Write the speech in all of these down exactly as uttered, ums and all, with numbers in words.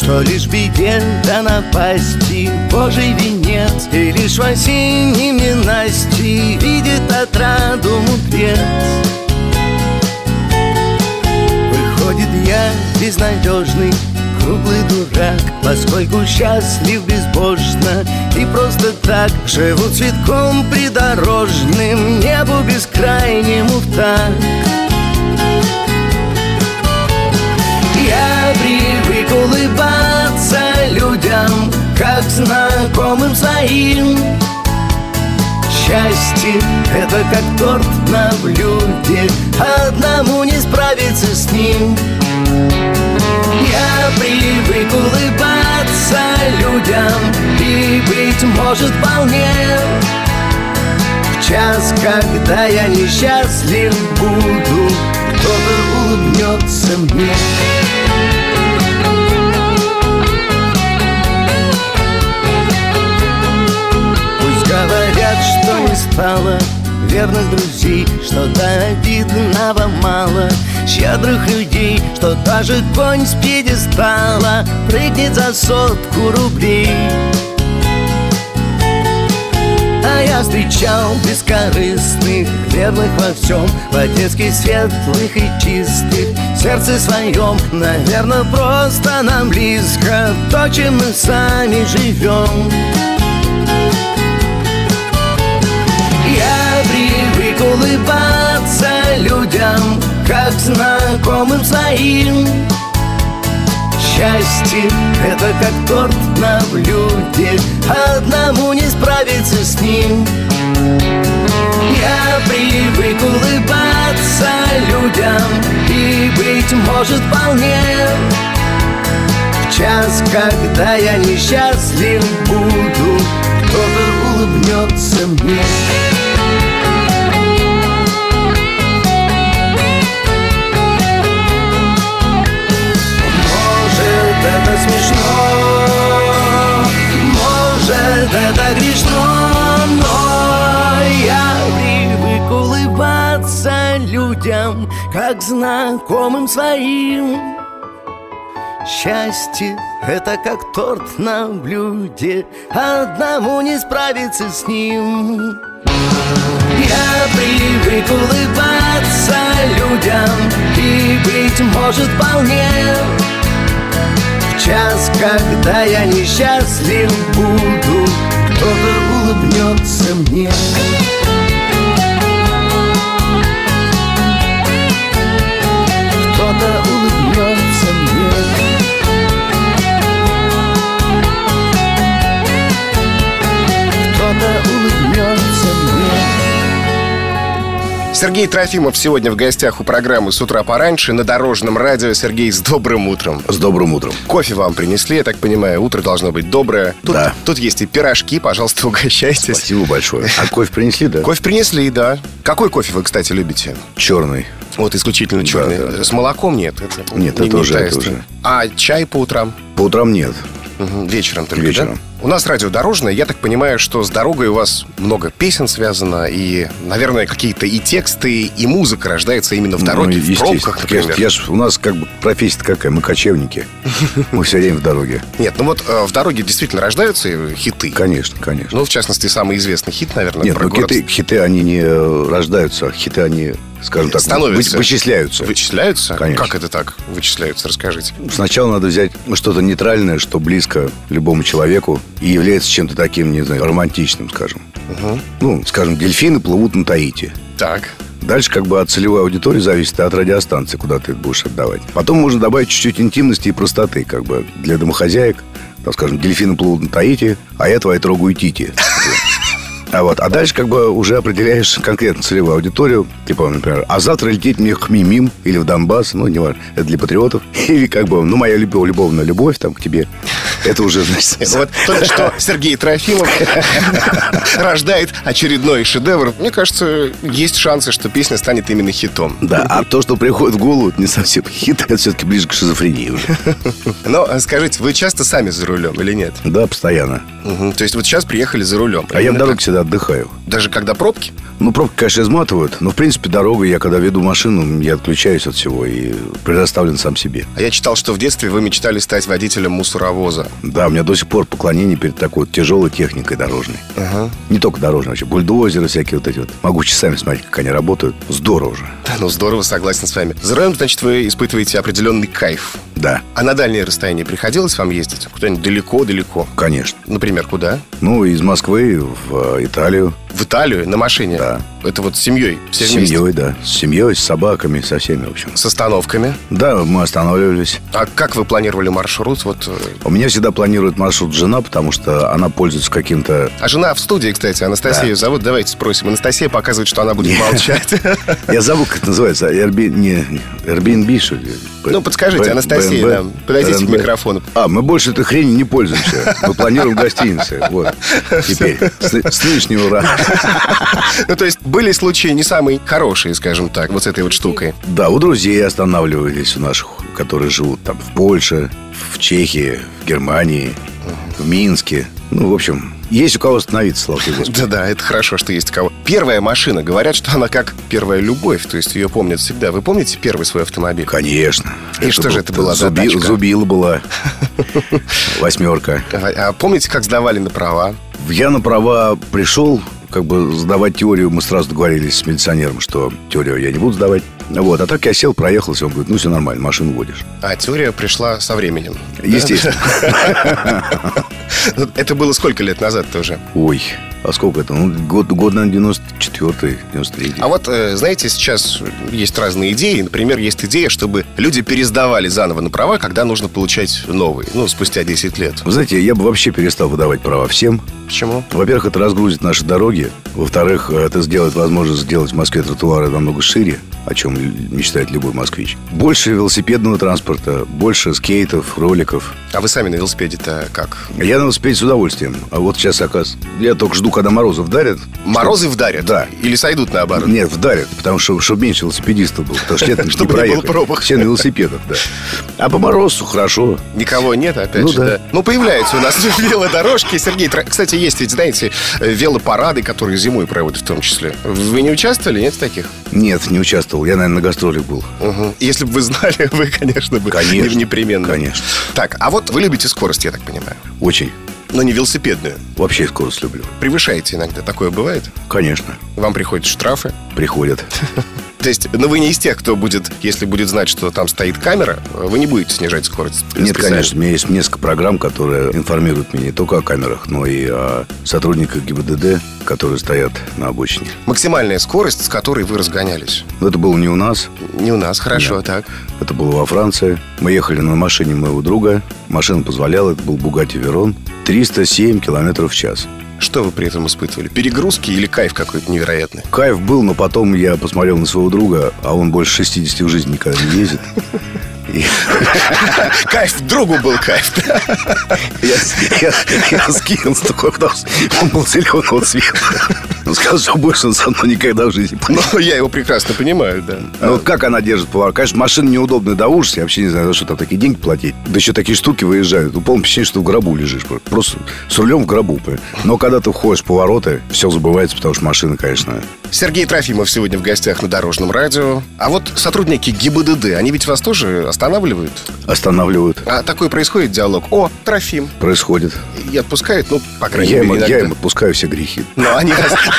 что лишь в беде да напасти Божий венец, и лишь в осеннем ненастье видит отраду мудрец. Выходит, я безнадежный, круглый дурак, поскольку счастлив безбожно и просто так живу цветком придорожным, небу бескрайнему в так. Я привык улыбаться людям, как знакомым своим. Счастье — это как торт на блюде, одному не справиться с ним. Я привык улыбаться людям, и, быть может, вполне в час, когда я несчастлив буду, кто-то улыбнется мне. Пусть говорят, что не стало верных друзей, что до обидного мало щедрых людей, что даже конь с пьедестала прыгнет за сотку рублей. А я встречал бескорыстных, верных во всем, по-детски светлых и чистых, в сердце своем, наверное, просто нам близко то, чем мы сами живем. Я привык улыбаться людям, как знакомым своим. Счастье — это как торт на блюде, одному не справиться с ним. Я привык улыбаться людям, и, быть может, вполне в час, когда я несчастлив буду, кто-то улыбнется мне. Это смешно, может, это грешно, но я привык улыбаться людям, как знакомым своим. Счастье — это как торт на блюде, одному не справиться с ним. Я привык улыбаться людям, и, быть может, вполне в час, когда я несчастлив буду, кто-то улыбнется мне. Кто-то улыбнется мне. Кто-то улыбнется мне. Сергей Трофимов сегодня в гостях у программы «С утра пораньше» на Дорожном радио. Сергей, с добрым утром. С добрым утром. Кофе вам принесли, я так понимаю. Утро должно быть доброе. Тут, да. Тут есть и пирожки, пожалуйста, угощайтесь. Спасибо большое. А кофе принесли, да? Кофе принесли, да. Какой кофе вы, кстати, любите? Черный. Вот исключительно черный. Да, да, да. С молоком нет? Это нет, не, это, не уже, это уже. А чай по утрам? По утрам нет. Угу. Вечером только, Вечером. Да? У нас радио Дорожное. Я так понимаю, что с дорогой у вас много песен связано. И, наверное, какие-то и тексты, и музыка рождается именно в дороге, ну, в пробках, например. Я ж, у нас как бы профессия какая, мы кочевники. Мы все время в дороге. Нет, ну вот в дороге действительно рождаются хиты. Конечно, конечно. Ну, в частности, самый известный хит, наверное, Нет, про ну город. хиты, хиты, они не рождаются, хиты, они, скажем так, становятся. Вычисляются. Вычисляются? Конечно. Как это так вычисляются? Расскажите. Сначала надо взять что-то нейтральное, что близко любому человеку и является чем-то таким, не знаю, романтичным, скажем. Угу. Ну, скажем, дельфины плывут на Таити. Так. Дальше как бы от целевой аудитории зависит от радиостанции, куда ты это будешь отдавать. Потом можно добавить чуть-чуть интимности и простоты, как бы для домохозяек. Там, скажем, дельфины плывут на Таити, а я твои трогаю тити. А, вот. а дальше как бы уже определяешь конкретно целевую аудиторию. Типа, например, а завтра лететь мне к Хмимим или в Донбасс, ну, не важно, это для патриотов. Или как бы, ну, моя любовь, любовная любовь там к тебе. Это уже, значит... Вот только что Сергей Трофимов рождает очередной шедевр. Мне кажется, есть шансы, что песня станет именно хитом. Да, а то, что приходит в голову, это не совсем хит, это все-таки ближе к шизофрении уже. Но скажите, вы часто сами за рулем или нет? Да, постоянно. Угу. То есть вот сейчас приехали за рулем. А я в дороге всегда отдыхаю. Даже когда пробки? Ну, пробки, конечно, изматывают. Но, в принципе, дорога, я когда веду машину, я отключаюсь от всего и предоставлен сам себе. А я читал, что в детстве вы мечтали стать водителем мусоровоза. Да, у меня до сих пор поклонение перед такой вот тяжелой техникой дорожной. Ага. Не только дорожной, вообще. Бульдозеры всякие вот эти вот. Могу часами смотреть, как они работают. Здорово же. Да, ну здорово, согласен с вами. За рулем, значит, вы испытываете определенный кайф. Да. А на дальние расстояния приходилось вам ездить? Куда-нибудь далеко-далеко? Конечно. Например, куда? Ну, из Москвы в Италию. В Италию на машине? Да. Это вот с семьей? Все с вместе? семьей, да. С семьей, с собаками, со всеми, в общем. С остановками? Да, мы останавливались. А как вы планировали маршрут? Вот... У меня всегда планирует маршрут жена, потому что она пользуется каким-то... А жена в студии, кстати, Анастасию да. зовут. Давайте спросим. Анастасия показывает, что она будет молчать. Я забыл, как это называется. Airbnb, что ли? Ну, подскажите, Анастасия, подойдите к микрофону. А, мы больше этой хренью не пользуемся. Мы планируем гостиницы. Вот. Теперь. С нынешнего раза. Ну, то есть, были случаи не самые хорошие, скажем так, вот с этой вот штукой. Да, у друзей останавливались у наших, которые живут там в Польше, в Чехии, в Германии, в Минске. Ну, в общем, есть у кого остановиться, слава тебе, Господи. Да-да, это хорошо, что есть у кого. Первая машина, говорят, что она как первая любовь, то есть ее помнят всегда. Вы помните первый свой автомобиль? Конечно. И что же это была за тачка? Зубила была. Восьмерка. А помните, как сдавали на права? Я на права пришел, как бы сдавать теорию. Мы сразу договорились с милиционером, что теорию я не буду сдавать. Вот, а так я сел, проехался, он говорит, ну все нормально, машину водишь. А теория пришла со временем? Естественно. Это было сколько лет назад тоже? Ой, а сколько это? Ну, год, год, наверное, девяносто четвёртый, девяносто третий. А вот, знаете, сейчас есть разные идеи. Например, есть идея, чтобы люди пересдавали заново на права, когда нужно получать новые, ну, спустя десять лет. Вы знаете, я бы вообще перестал выдавать права всем. Почему? Во-первых, это разгрузит наши дороги. Во-вторых, это сделает возможность сделать в Москве тротуары намного шире, о чем мечтает любой москвич. Больше велосипедного транспорта, больше скейтов, роликов. А вы сами на велосипеде-то как? Я на велосипеде с удовольствием. А вот сейчас, оказывается, я только жду, когда морозы вдарят. Морозы что... вдарят? Да. Или сойдут наоборот? Нет, вдарят, потому что чтобы меньше велосипедистов было. Потому что летом не чтобы не было пробок. Все на велосипедах, да. А по морозу хорошо. Никого нет, опять ну, же, да. да. Ну, появляются у нас велодорожки. Сергей, кстати, есть ведь, знаете, велопарады, которые зимой проводят в том числе. Вы не участвовали, нет, в таких? Нет, не участвовал. Я, наверное, на гастролях был. Угу. Если бы вы знали, вы, конечно, бы конечно, непременно. Конечно. Так, а вот вы любите скорость, я так понимаю? Очень. Но не велосипедную? Вообще скорость люблю. Превышаете иногда? Такое бывает? Конечно. Вам приходят штрафы? Приходят. То есть, ну вы не из тех, кто будет, если будет знать, что там стоит камера, вы не будете снижать скорость? Нет, конечно. У меня есть несколько программ, которые информируют меня не только о камерах, но и о сотрудниках ГИБДД, которые стоят на обочине. Максимальная скорость, с которой вы разгонялись? Но это было не у нас. Не у нас, хорошо, Нет. так. Это было во Франции. Мы ехали на машине моего друга. Машина позволяла, это был Bugatti Veyron. триста семь километров в час. Что вы при этом испытывали? Перегрузки или кайф какой-то невероятный? Кайф был, но потом я посмотрел на своего друга, а он больше шестидесяти в жизни никогда не ездит. Кайф, другу был кайф. Я скинул с такой, потому что он был зеленого цвета. Он сказал, что больше он со мной никогда в жизни. Ну, я его прекрасно понимаю, да. Ну, как она держит поворот? Конечно, машина неудобная до ужаса. Я вообще не знаю, за что там такие деньги платить. Да еще такие штуки выезжают. Ну, полное впечатление, что в гробу лежишь. Просто с рулем в гробу. Но когда ты входишь в повороты, все забывается, потому что машина, конечно... Сергей Трофимов сегодня в гостях на Дорожном радио. А вот сотрудники ГИБДД, они ведь вас тоже останавливают? Останавливают. А такой происходит диалог? О, Трофим. Происходит. И отпускают, ну, по крайней я мере, им, иногда. Я им отпускаю все грехи. Но они...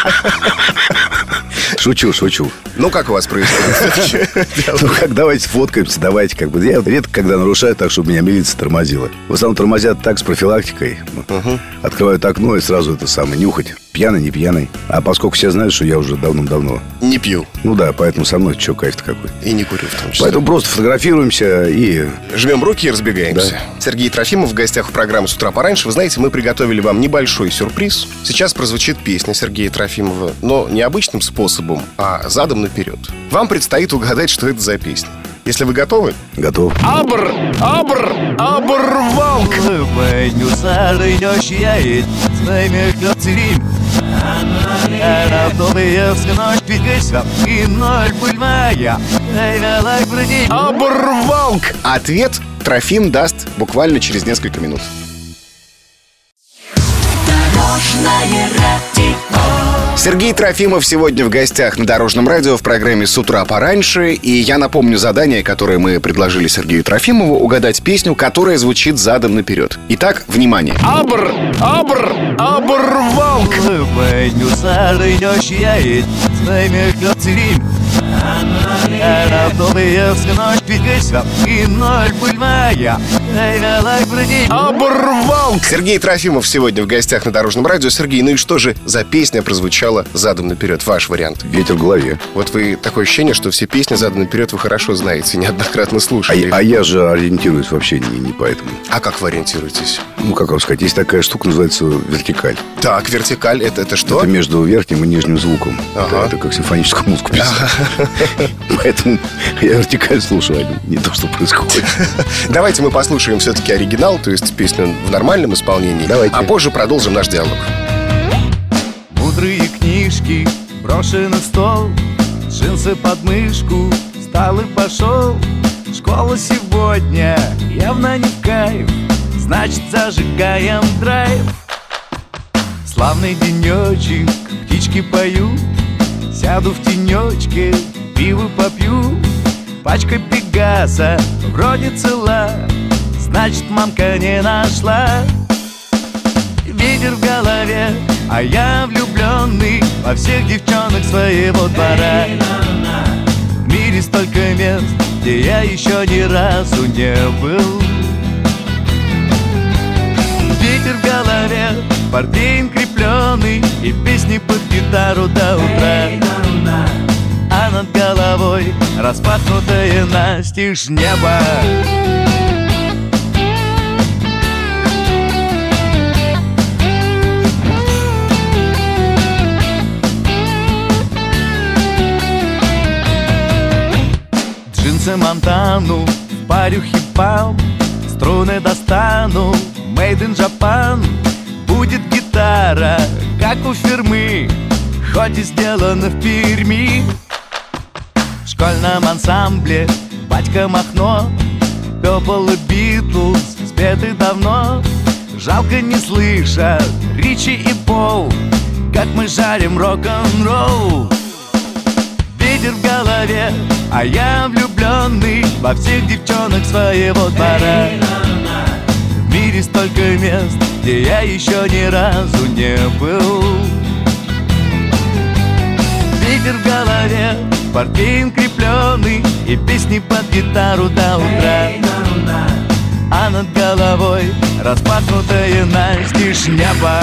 Шучу, шучу. Ну, как у вас происходит? Ну, как, давайте фоткаемся, давайте, как бы. Я редко, когда нарушаю так, чтобы меня милиция тормозила. В основном тормозят так, с профилактикой. Угу. Открывают окно и сразу это самое, нюхать. Пьяный, не пьяный. А поскольку все знают, что я уже давным-давно... Не пью. Ну да, поэтому со мной что, кайф-то какой. И не курю в том числе. Поэтому просто фотографируемся и... Жмем руки и разбегаемся. Да. Сергей Трофимов в гостях в программе «С утра пораньше». Вы знаете, мы приготовили вам небольшой сюрприз. Сейчас прозвучит песня Сергея Трофимова, но не обычным способом, а задом наперед. Вам предстоит угадать, что это за песня. Если вы готовы? Готов. Абр, абр, абр-волк. Абр-волк. Ответ Трофим даст буквально через несколько минут. Сергей Трофимов сегодня в гостях на Дорожном радио в программе «С утра пораньше». И я напомню задание, которое мы предложили Сергею Трофимову: угадать песню, которая звучит задом наперед. Итак, внимание. Абр, абр, абр-волк. Абр-волк. Сергей Трофимов сегодня в гостях на Дорожном радио. Сергей, ну и что же за песня прозвучала задом наперед? Ваш вариант. «Ветер в голове». Вот вы, такое ощущение, что все песни задом наперед вы хорошо знаете, неоднократно слушали. А, а я же ориентируюсь вообще не, не поэтому. А как вы ориентируетесь? Ну, как вам сказать, есть такая штука, называется вертикаль. Так, вертикаль, это, это что? Это между верхним и нижним звуком. Ага. Это, это как симфоническую музыку писать. Поэтому я вертикаль слушаю, а не то, что происходит. Давайте мы послушаем все-таки оригинал, то есть песню в нормальном исполнении. Давайте. А позже продолжим наш диалог. Мудрые книжки брошены в стол, джинсы под мышку, встал и пошел. Школа сегодня явно не в кайф, значит, зажигаем драйв. Славный денечек, птички поют, сяду в тенечке, пиво попью. Пачка Пегаса вроде цела, значит, мамка не нашла. Ветер в голове, а я влюбленный во всех девчонок своего двора. В мире столько мест, где я еще ни разу не был. Ветер в голове, портвейн крепленый и песни под гитару до утра. А над головой распахнутое настежь небо. Джинсы Монтану, парю хип-хоп, струны достану, made in Japan. Будет гитара, как у фирмы, хоть и сделана в Перми. В школьном ансамбле батька Махно, Purple и Beatles спеты давно. Жалко не слышат Ричи и Пол, как мы жарим рок-н-ролл. Ветер в голове, а я влюбленный во всех девчонок своего двора. В мире столько мест, где я еще ни разу не был. Ветер в голове, портвейн крепленый и песни под гитару до утра. А над головой распахнутое настежь небо.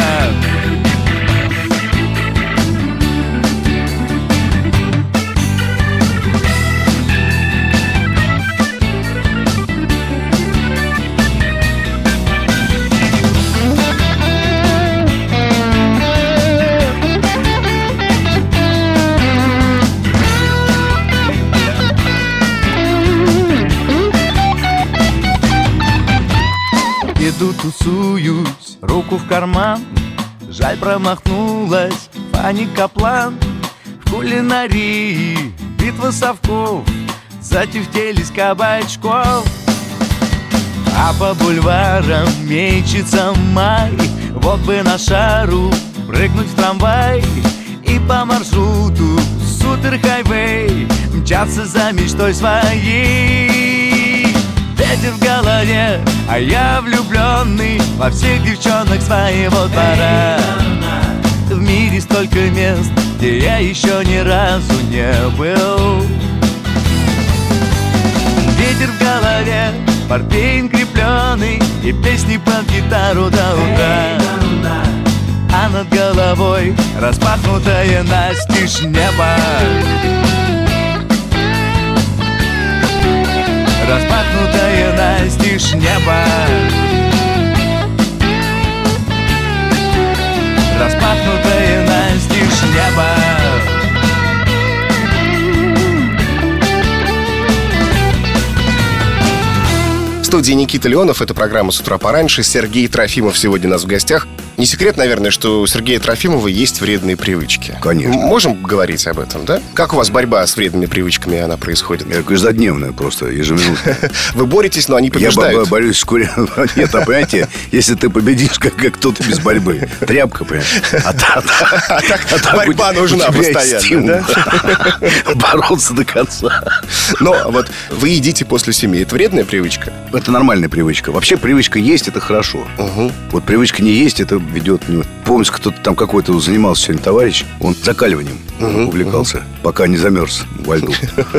Иду, тусуюсь, руку в карман. Жаль, промахнулась Фанни Каплан. В кулинарии битва совков, затюфтелись кабачков. А по бульварам мечется май. Вот бы на шару прыгнуть в трамвай и по маршруту суперхайвей мчаться за мечтой своей. Ветер в голове, а я влюбленный во всех девчонок своего двора. В мире столько мест, где я еще ни разу не был. Ветер в голове, портвейн крепленый и песни под гитару до утра. А над головой распахнутое настежь небо. Распахнутое настежь небо. Распахнутое настежь небо. студии Никита Леонов. Это программа «С утра пораньше». Сергей Трофимов сегодня у нас в гостях. Не секрет, наверное, что у Сергея Трофимова есть вредные привычки. Конечно. Можем говорить об этом, да? Как у вас борьба с вредными привычками, она происходит? Я каждодневная просто, ежеминутно. Вы боретесь, но они побеждают. Я борюсь с курением. Нет, а понимаете, если ты победишь, как, как кто-то без борьбы. Тряпка, понимаешь? А так, а так, а так борьба у, нужна у постоянно, да? Бороться до конца. Но вот вы едите после семьи. Это вредная привычка? Это нормальная привычка. Вообще привычка есть, это хорошо. Угу. Вот привычка не есть, это ведет... Помню, кто-то там какой-то занимался сегодня товарищ. Он закаливанием угу, увлекался, угу. пока не замерз во льду.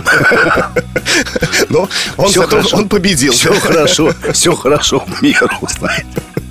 Но он победил. Все хорошо, все хорошо в меру, знаете.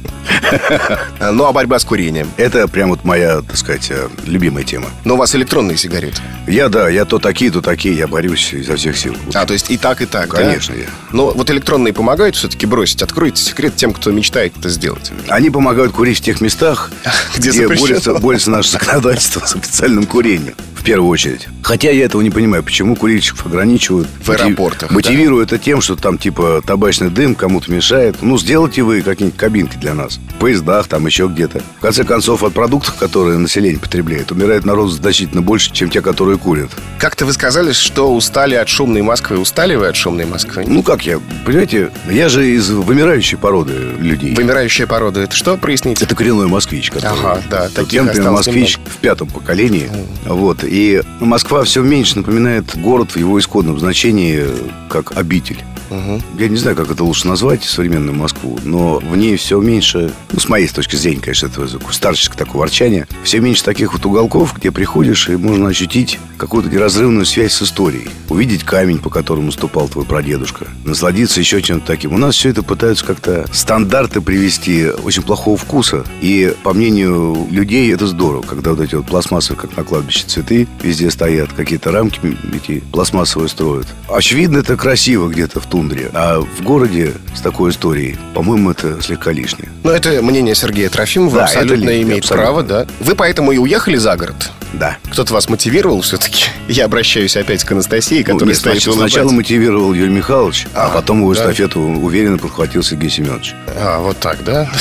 Ну, а борьба с курением? Это прям вот моя, так сказать, любимая тема. Но у вас электронные сигареты? Я, да, я то такие, то такие. Я борюсь изо всех сил. А, то есть и так, и так, конечно, да? я. Но вот электронные помогают все-таки бросить? Откройте секрет тем, кто мечтает это сделать. Они помогают курить в тех местах, где, где борется, борется наше законодательство с официальным курением. В первую очередь. Хотя я этого не понимаю, почему курильщиков ограничивают. В аэропортах, мотивируют да? это тем, что там типа табачный дым кому-то мешает. Ну, сделайте вы какие-нибудь кабинки для нас. В поездах, там еще где-то. В конце концов, от продуктов, которые население потребляет, умирает народ значительно больше, чем те, которые курят. Как-то вы сказали, что устали от шумной Москвы. Устали вы от шумной Москвы? Ну, как я? Понимаете, я же из вымирающей породы людей. Вымирающая порода, это что, проясните? Это коренной москвич, который... Ага, да, таких я, например, осталось москвич немного. в пятом поколении. Mm. Вот. И Москва все меньше напоминает город в его исходном значении как обитель. Угу. Я не знаю, как это лучше назвать, современную Москву, но в ней все меньше, ну, с моей точки зрения, конечно, это старческое такое ворчание, все меньше таких вот уголков, где приходишь, и можно ощутить какую-то неразрывную связь с историей. Увидеть камень, по которому ступал твой прадедушка, насладиться еще чем-то таким. У нас все это пытаются как-то стандарты привести очень плохого вкуса. И, по мнению людей, это здорово, когда вот эти вот пластмассовые, как на кладбище, цветы везде стоят, какие-то рамки эти пластмассовые строят. Очевидно, это красиво где-то в тундре. А в городе с такой историей, по-моему, это слегка лишнее. Но это мнение Сергея Трофимова, да, абсолютно это имеет абсолютно. право, да. Вы поэтому и уехали за город? Да. Кто-то вас мотивировал все-таки? Я обращаюсь опять к Анастасии, которая ну, нет, стоит значит, сначала мотивировал Юрий Михайлович, а, а потом его да. эстафету уверенно подхватил Сергей Семенович. А, вот так, да?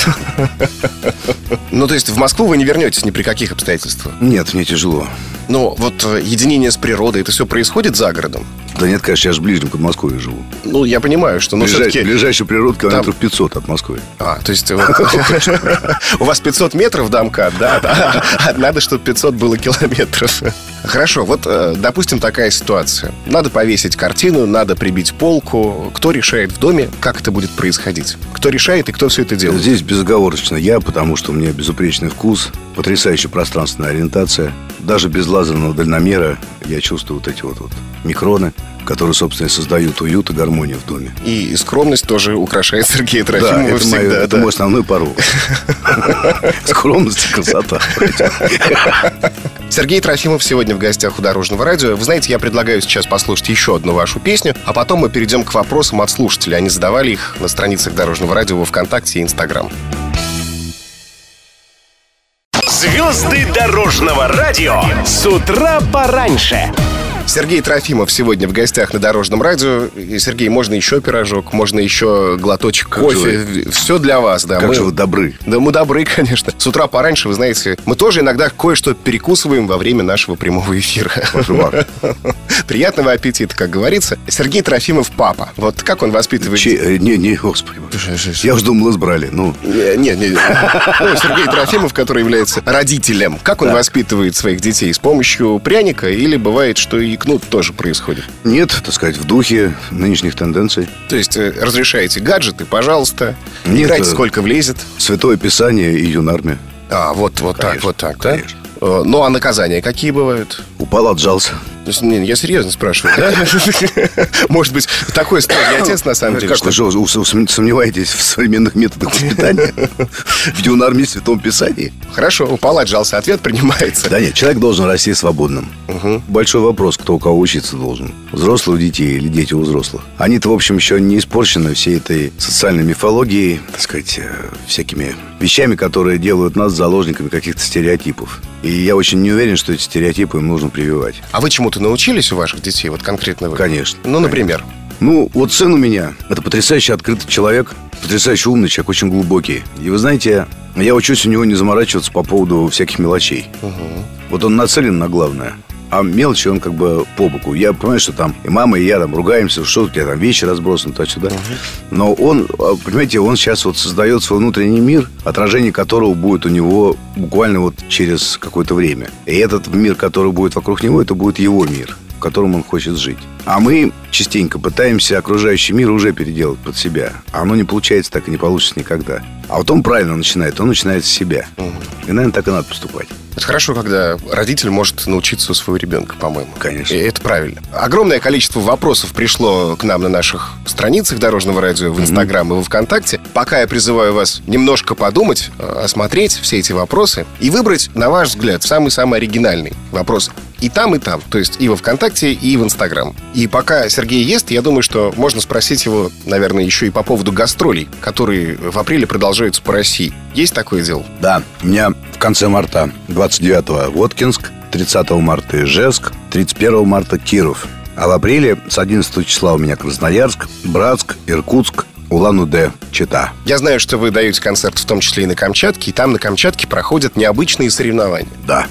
Ну, то есть в Москву вы не вернетесь ни при каких обстоятельствах? Нет, мне тяжело. Но вот единение с природой, это все происходит за городом? Да нет, конечно, я же ближе к Москве живу. Ну, я понимаю, что... Ближай, все-таки... Ближайший природ километров там... пятьсот от Москвы. А, то есть у вас пятьсот метров до МКАД, да? Надо, чтобы пятьсот было километров. Хорошо, вот, допустим, такая ситуация. Надо повесить картину, надо прибить полку. Кто решает в доме, как это будет происходить? Кто решает и кто все это делает? Здесь безоговорочно я, потому что у меня безупречный вкус, потрясающая пространственная ориентация. Даже без лазерного дальномера я чувствую вот эти вот, вот микроны, которые, собственно, и создают уют и гармонию в доме. И скромность тоже украшает Сергея Трофимова да, это всегда. Мой, да, это мой основной порог. Скромность и красота. Сергей Трофимов сегодня в гостях у Дорожного радио. Вы знаете, я предлагаю сейчас послушать еще одну вашу песню, а потом мы перейдем к вопросам от слушателей. Они задавали их на страницах Дорожного радио во ВКонтакте и Инстаграм. Звезды Дорожного радио с утра пораньше. Сергей Трофимов сегодня в гостях на Дорожном радио. И, Сергей, можно еще пирожок, можно еще глоточек как кофе. Все для вас, да. Как мы... же вы добры. Да, мы добры, конечно. С утра пораньше, вы знаете, мы тоже иногда кое-что перекусываем во время нашего прямого эфира. Приятного аппетита, как говорится. Сергей Трофимов папа. Вот как он воспитывает... Че... Не, не, господи. Я уже думал, избрали. Ну. Нет, нет. Ну, Сергей Трофимов, который является родителем. Как он да. воспитывает своих детей? С помощью пряника или бывает, что и кнут тоже происходит? Нет, так сказать, в духе нынешних тенденций. То есть разрешаете гаджеты, пожалуйста. Нет, играйте сколько влезет. Святое Писание и юнармия. А, вот, вот конечно, так, вот так, конечно. Да? Ну, а наказания какие бывают? Упал, отжался. То есть, не, я серьезно спрашиваю, да? Может быть, такой строгий отец, на самом деле. Как вы что, сомневаетесь в современных методах воспитания? В юнармии, в Святом Писании? Хорошо, упал, отжался, ответ принимается. Да нет, человек должен расти свободным. Большой вопрос, кто у кого учиться должен. Взрослые у детей или дети у взрослых. Они-то, в общем, еще не испорчены всей этой социальной мифологией, так сказать, всякими вещами, которые делают нас заложниками каких-то стереотипов. И я очень не уверен, что эти стереотипы им нужно прививать. А вы чему-то научились у ваших детей, вот конкретно вы? Конечно. Ну, например? Ну, вот сын у меня, это потрясающе открытый человек, потрясающе умный человек, очень глубокий. И вы знаете, я учусь у него не заморачиваться по поводу всяких мелочей. Угу. Вот он нацелен на главное. А мелочи он как бы по боку. Я понимаю, что там и мама, и я там ругаемся, что у тебя там вещи разбросаны туда-сюда. Uh-huh. Но он, понимаете, он сейчас вот создает свой внутренний мир, отражение которого будет у него буквально вот через какое-то время. И этот мир, который будет вокруг него, это будет его мир, в котором он хочет жить. А мы частенько пытаемся окружающий мир уже переделать под себя. А оно не получается так и не получится никогда. А вот он правильно начинает, он начинает с себя. Uh-huh. И, наверное, так и надо поступать. Это хорошо, когда родитель может научиться у своего ребенка, по-моему. Конечно. И это правильно. Огромное количество вопросов пришло к нам на наших страницах Дорожного радио в Инстаграм mm-hmm. и во ВКонтакте. Пока я призываю вас немножко подумать, осмотреть все эти вопросы и выбрать, на ваш взгляд, самый-самый оригинальный вопрос. И там, и там. То есть и во ВКонтакте, и в Инстаграм. И пока Сергей ест, я думаю, что можно спросить его, наверное, еще и по поводу гастролей, которые в апреле продолжаются по России. Есть такое дело? Да. У меня в конце марта двадцать девятого Воткинск, тридцатого марта Ижевск, тридцать первого марта Киров. А в апреле с одиннадцатого числа у меня Красноярск, Братск, Иркутск, Улан-Удэ, Чита. Я знаю, что вы даете концерт в том числе и на Камчатке, и там на Камчатке проходят необычные соревнования. Да.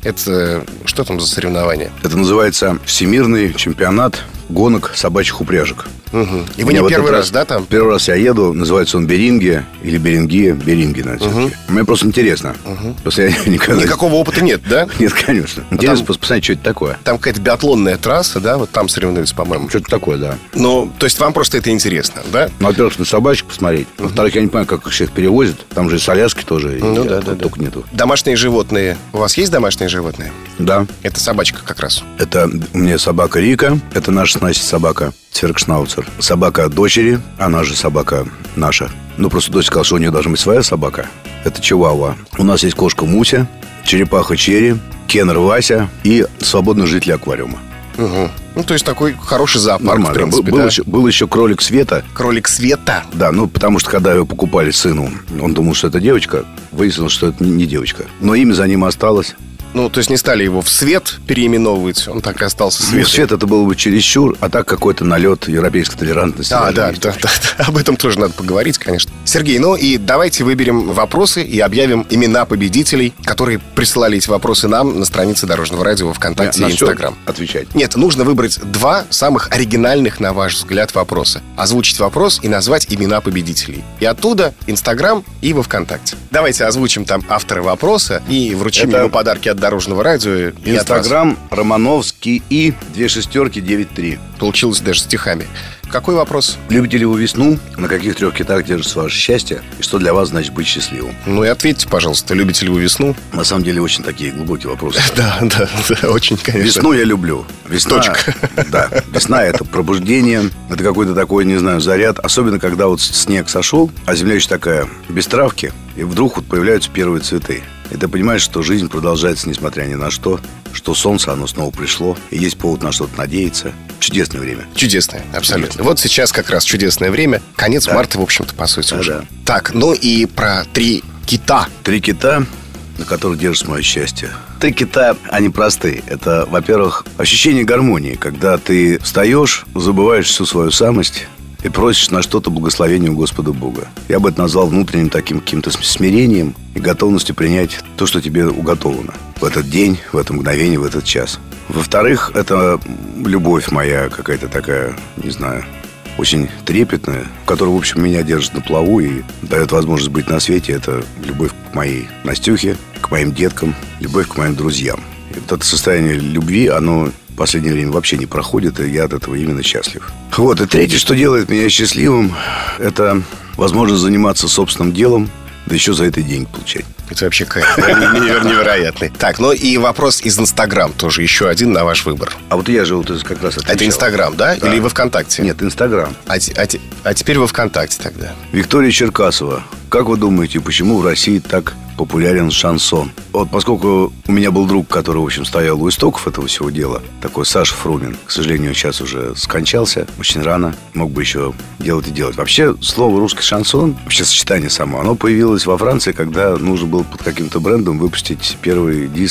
Это что там за соревнования? Это называется Всемирный чемпионат гонок собачьих упряжек. Угу. И вы не первый раз, да, там? Первый раз я еду, называется он Беринге или Берингия, Беринги, наверное, угу. все-таки. Мне просто интересно. Угу. Просто я никогда... Никакого опыта нет, да? Нет, конечно. Интересно там... посмотреть, что это такое. Там какая-то биатлонная трасса, да? Вот там соревнуются, по-моему. Что-то такое, да. Ну, то есть вам просто это интересно, да? Ну, во-первых, на собачек посмотреть. Угу. Во-вторых, я не понимаю, как их всех перевозят. Там же и соляски тоже. Ну, и да, да, только да. нету. Домашние животные. У вас есть домашние животные? Да. Это собачка как раз. Это у меня собака Рика. Это наша с Настей собака. Цверкшнауцер. Собака дочери, она же собака наша. Ну, просто дочь сказала, что у нее должна быть своя собака. Это Чивауа. У нас есть кошка Муся, черепаха Черри, кеннер Вася и свободный житель аквариума. Угу. Ну, то есть такой хороший зоопарк, нормально. В принципе, был, да? еще, был еще кролик Света. Кролик Света? Да, ну, потому что, когда его покупали сыну, он думал, что это девочка. Выяснилось, что это не девочка. Но имя за ним осталось. Ну, то есть не стали его в Свет переименовывать, он так и остался Светой. Ну, Свет это было бы чересчур, а так какой-то налет европейской толерантности. А, да, да, да, да, об этом тоже надо поговорить, конечно. Сергей, ну и давайте выберем вопросы и объявим имена победителей, которые присылали эти вопросы нам на странице Дорожного радио во ВКонтакте и Инстаграм. Отвечать? Нет, нужно выбрать два самых оригинальных, на ваш взгляд, вопроса. Озвучить вопрос и назвать имена победителей. И оттуда Инстаграм и во ВКонтакте. Давайте озвучим там автора вопроса и вручим это... ему подарки от Дорожного радио. Инстаграм Романовский и две шестерки девять три. Получилось даже стихами. Какой вопрос? Любите ли вы весну? На каких трех китах держится ваше счастье? И что для вас значит быть счастливым? Ну и ответьте, пожалуйста, любите ли вы весну? На самом деле очень такие глубокие вопросы. Да, да, да, очень, конечно. Весну я люблю. Весна, точка. Да, весна – это пробуждение, это какой-то такой, не знаю, заряд. Особенно, когда вот снег сошел, а земля еще такая без травки, и вдруг вот появляются первые цветы. И ты понимаешь, что жизнь продолжается, несмотря ни на что, что солнце, оно снова пришло, и есть повод на что-то надеяться. Чудесное время. Чудесное, абсолютно. Чудесное. Вот сейчас как раз чудесное время. Конец да. марта, в общем-то, по сути, да, уже. Да. Так, ну и про три кита. Три кита, на которых держится мое счастье. Три кита, они простые. Это, во-первых, ощущение гармонии, когда ты встаешь, забываешь всю свою самость и просишь на что-то благословения у Господа Бога. Я бы это назвал внутренним таким каким-то смирением и готовностью принять то, что тебе уготовано в этот день, в это мгновение, в этот час. Во-вторых, это любовь моя какая-то такая, не знаю, очень трепетная, которая, в общем, меня держит на плаву и дает возможность быть на свете. Это любовь к моей Настюхе, к моим деткам, любовь к моим друзьям. И вот это состояние любви, оно в последнее время вообще не проходит, и я от этого именно счастлив. Вот, и третье, что делает меня счастливым, это возможность заниматься собственным делом, да еще за это деньги получать. Это вообще кайф, невероятный. Так, ну и вопрос из Инстаграм тоже, еще один на ваш выбор. А вот я же вот как раз отвечал. Это Инстаграм, да? Или во ВКонтакте? Нет, Инстаграм. А, а, а теперь во ВКонтакте тогда. Виктория Черкасова. Как вы думаете, почему в России так популярен шансон? Вот поскольку у меня был друг, который, в общем, стоял у истоков этого всего дела, такой Саша Фрумин, к сожалению, сейчас уже скончался, очень рано, мог бы еще делать и делать. Вообще, слово русский шансон, вообще сочетание само, оно появилось во Франции, когда нужно было под каким-то брендом выпустить первый диск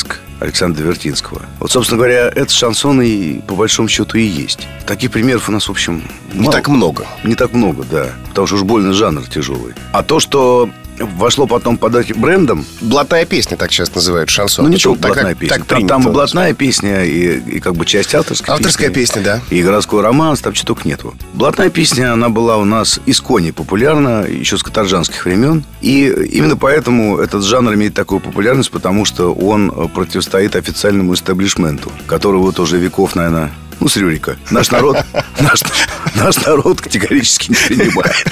Александра Вертинского. Вот, собственно говоря, этот шансон и по большому счету и есть. Таких примеров у нас, в общем, Не мало. так много. Не так много, да. Потому что уж больно жанр тяжелый. А то, что вошло потом под брендом... Блатная песня, так сейчас называют шансон. Ну, не Почему? только Так, блатная как- песня. так Там, принято там и называть. блатная песня, и, и как бы часть авторской Авторская песни. песня, да. И городской романс, там что только нету. Блатная песня, она была у нас исконне популярна еще с каторжанских времен. И именно поэтому этот жанр имеет такую популярность, потому что он противостоит официальному истеблишменту, которого тоже веков, наверное... Ну, с Рюрика. Наш народ, наш, наш народ категорически не принимает.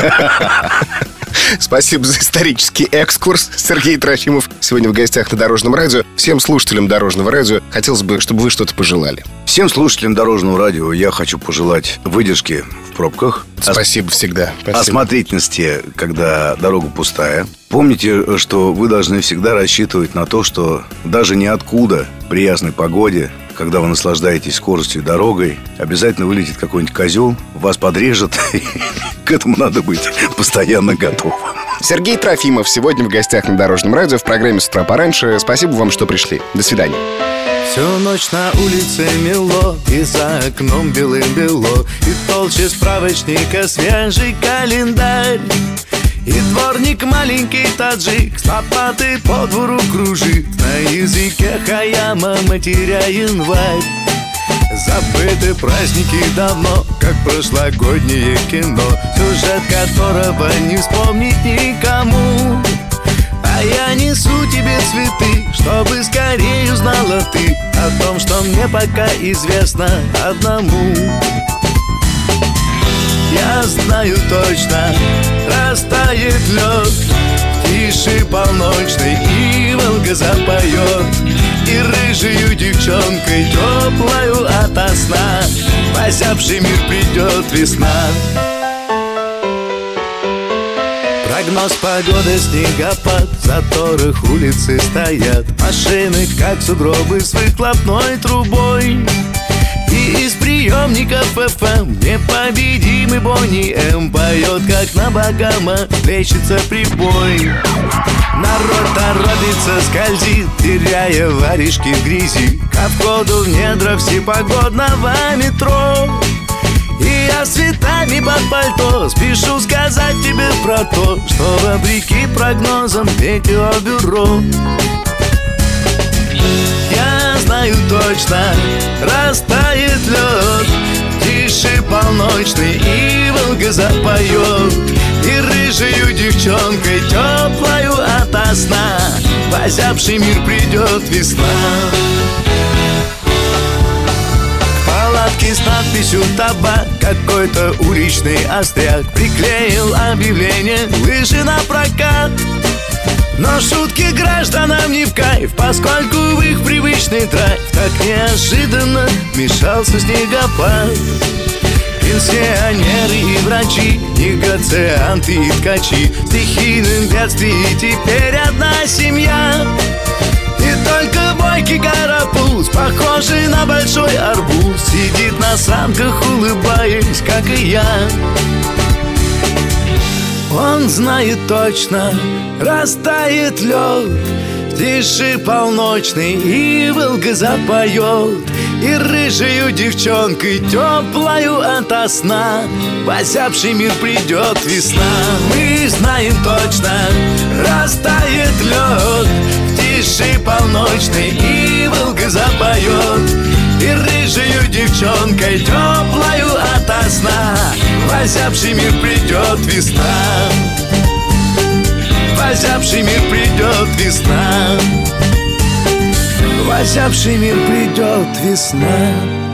Спасибо за исторический экскурс. Сергей Трофимов сегодня в гостях на Дорожном радио. Всем слушателям Дорожного радио хотелось бы, чтобы вы что-то пожелали. Всем слушателям Дорожного радио я хочу пожелать выдержки в пробках. Спасибо всегда. Спасибо. Осмотрительности, когда дорога пустая. Помните, что вы должны всегда рассчитывать на то, что даже ниоткуда при ясной погоде, когда вы наслаждаетесь скоростью и дорогой, обязательно вылетит какой-нибудь козел, вас подрежет. К этому надо быть постоянно готовым. Сергей Трофимов сегодня в гостях на Дорожном радио в программе «С утра пораньше». Спасибо вам, что пришли. До свидания. Всю ночь на улице мело, и за окном белым-бело, и толще справочника свежий календарь. И дворник маленький таджик с лопатой по двору кружит, на языке хаяма матеря январь. Забыты праздники давно, как прошлогоднее кино, сюжет которого не вспомнить никому. А я несу тебе цветы, чтобы скорее узнала ты о том, что мне пока известно одному. Я знаю точно, растает лед в тиши полночной, и Волга запоет, и рыжею девчонкой теплою ото сна в озябший мир придет весна. Прогноз погоды, снегопад, в заторах улицы стоят машины, как сугробы с выхлопной трубой. И из приемников эф эм непобедимый Бонни М поет, как на Багама плещется прибой. Народ торопится, скользит, теряя варежки в грязи, ко входу в недра всепогодного метро. И я с цветами под пальто спешу сказать тебе про то, что вопреки прогнозам метеобюро. Я знаю точно, растает лед в тиши полночной, и Волга запоет, и рыжею девчонкой теплою ото сна в озябший мир придет весна. Палатки с надписью «Табак» какой-то уличный остряк приклеил объявление «Лыжи на прокат». Но шутки гражданам не в кайф, поскольку в их привычный драйв так неожиданно вмешался снегопад. Пенсионеры и врачи, негацианты и ткачи, стихийным бедствием теперь одна семья. И только бойкий карапуз, похожий на большой арбуз, сидит на санках, улыбаясь, как и я. Он знает точно, растает лед в тиши полночной, и Волга запоет, и рыжею девчонкой теплою ото сна в озябший мир придет весна. Мы знаем точно, растает лед в тиши полночной, и Волга запоет, и рыжею девчонкой теплою ото сна в озябший мир придет весна. В озябший мир придет весна. В озябший мир придет весна.